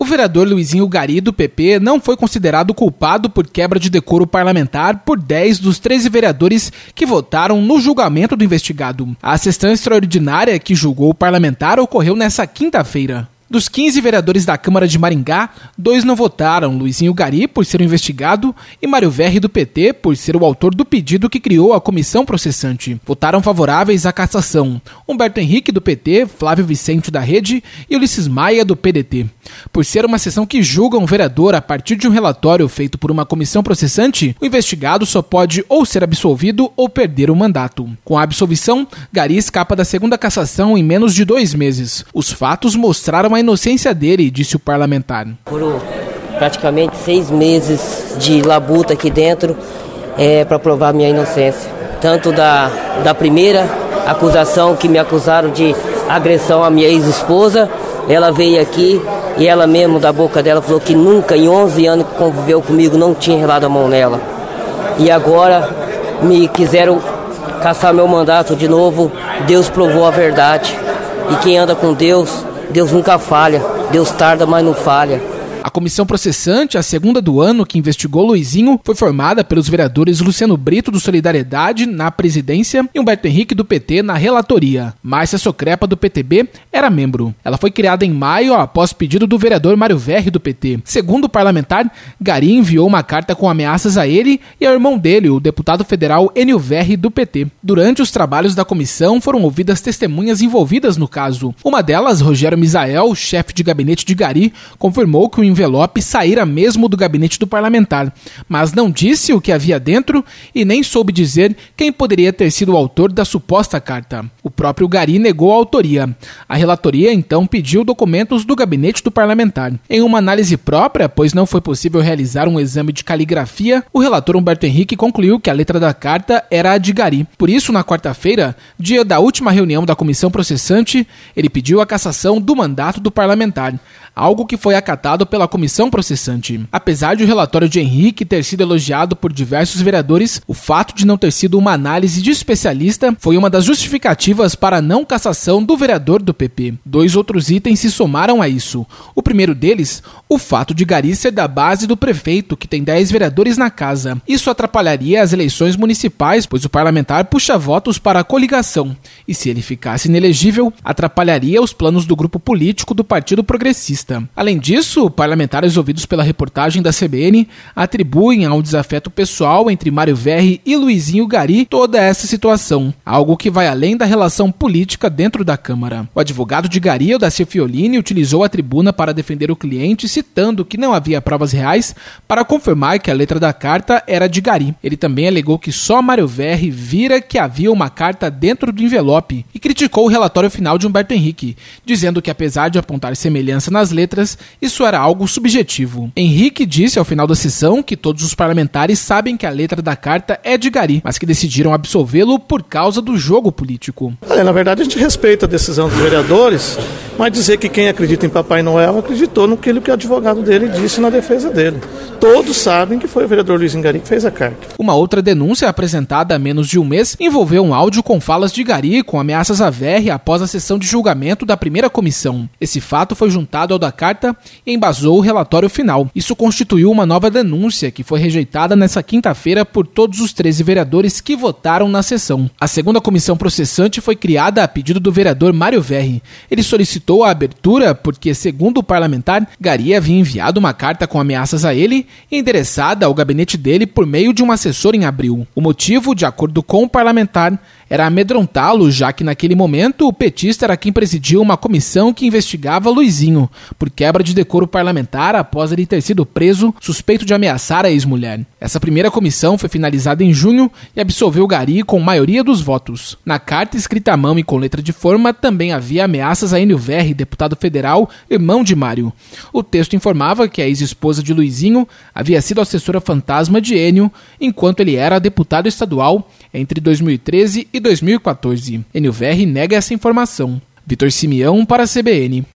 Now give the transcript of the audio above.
vereador Luizinho Gari, do PP, não foi considerado culpado por quebra de decoro parlamentar por 10 dos 13 vereadores que votaram no julgamento do investigado. A sessão extraordinária que julgou o parlamentar ocorreu nesta quinta-feira. Dos 15 vereadores da Câmara de Maringá, 2 não votaram, Luizinho Gari, por ser o investigado, e Mário Verri, do PT, por ser o autor do pedido que criou a comissão processante. Votaram favoráveis à cassação Humberto Henrique, do PT, Flávio Vicente, da Rede, e Ulisses Maia, do PDT. Por ser uma sessão que julga um vereador a partir de um relatório feito por uma comissão processante, o investigado só pode ou ser absolvido ou perder o mandato. Com a absolvição, Gari escapa da segunda cassação em menos de 2 meses. Os fatos mostraram a inocência dele, disse o parlamentar. Por praticamente 6 meses de labuta aqui dentro para provar minha inocência. Tanto da primeira acusação que me acusaram de agressão à minha ex-esposa, ela veio aqui e ela mesmo, da boca dela, falou que nunca, em 11 anos que conviveu comigo, não tinha relado a mão nela. E agora me quiseram caçar meu mandato de novo. Deus provou a verdade. E quem anda com Deus, Deus nunca falha. Deus tarda, mas não falha. A comissão processante, a segunda do ano, que investigou Luizinho, foi formada pelos vereadores Luciano Brito, do Solidariedade, na presidência, e Humberto Henrique, do PT, na relatoria. Márcia Socrepa, do PTB, era membro. Ela foi criada em maio após pedido do vereador Mário Verri, do PT. Segundo o parlamentar, Gari enviou uma carta com ameaças a ele e ao irmão dele, o deputado federal Enio Verri, do PT. Durante os trabalhos da comissão, foram ouvidas testemunhas envolvidas no caso. Uma delas, Rogério Misael, chefe de gabinete de Gari, confirmou que o envelope saíra mesmo do gabinete do parlamentar, mas não disse o que havia dentro e nem soube dizer quem poderia ter sido o autor da suposta carta. O próprio Gari negou a autoria. A relatoria, então, pediu documentos do gabinete do parlamentar. Em uma análise própria, pois não foi possível realizar um exame de caligrafia, o relator Humberto Henrique concluiu que a letra da carta era a de Gari. Por isso, na quarta-feira, dia da última reunião da comissão processante, ele pediu a cassação do mandato do parlamentar, algo que foi acatado pela comissão processante. Apesar de o relatório de Henrique ter sido elogiado por diversos vereadores, o fato de não ter sido uma análise de especialista foi uma das justificativas para a não cassação do vereador do PP. 2 outros itens se somaram a isso. O primeiro deles, o fato de Gari ser da base do prefeito, que tem 10 vereadores na casa. Isso atrapalharia as eleições municipais, pois o parlamentar puxa votos para a coligação. E se ele ficasse inelegível, atrapalharia os planos do grupo político do Partido Progressista. Além disso, parlamentares ouvidos pela reportagem da CBN atribuem ao desafeto pessoal entre Mário Verri e Luizinho Gari toda essa situação, algo que vai além da relação política dentro da Câmara. O advogado de Gari, Odacir Fiolini, utilizou a tribuna para defender o cliente, citando que não havia provas reais para confirmar que a letra da carta era de Gari. Ele também alegou que só Mário Verri vira que havia uma carta dentro do envelope e criticou o relatório final de Humberto Henrique, dizendo que apesar de apontar semelhança nas letras, isso era algo subjetivo. Henrique disse ao final da sessão que todos os parlamentares sabem que a letra da carta é de Gari, mas que decidiram absolvê-lo por causa do jogo político. Na verdade, a gente respeita a decisão dos vereadores, mas dizer que quem acredita em Papai Noel acreditou no que o advogado dele disse na defesa dele. Todos sabem que foi o vereador Luizinho Gari que fez a carta. Uma outra denúncia apresentada há menos de um mês envolveu um áudio com falas de Gari com ameaças a Verri após a sessão de julgamento da primeira comissão. Esse fato foi juntado ao da carta e embasou o relatório final. Isso constituiu uma nova denúncia que foi rejeitada nesta quinta-feira por todos os 13 vereadores que votaram na sessão. A segunda comissão processante foi criada a pedido do vereador Mário Verri. Ele solicitou a abertura porque, segundo o parlamentar, Gari havia enviado uma carta com ameaças a ele endereçada ao gabinete dele por meio de um assessor em abril. O motivo, de acordo com o parlamentar, era amedrontá-lo, já que naquele momento o petista era quem presidia uma comissão que investigava Luizinho por quebra de decoro parlamentar após ele ter sido preso suspeito de ameaçar a ex-mulher. Essa primeira comissão foi finalizada em junho e absolveu Gari com maioria dos votos. Na carta escrita à mão e com letra de forma também havia ameaças a Enio Verri, deputado federal, irmão de Mário. O texto informava que a ex-esposa de Luizinho havia sido assessora fantasma de Enio enquanto ele era deputado estadual entre 2013 e 2014. Enio Verri nega essa informação. Vitor Simeão para a CBN.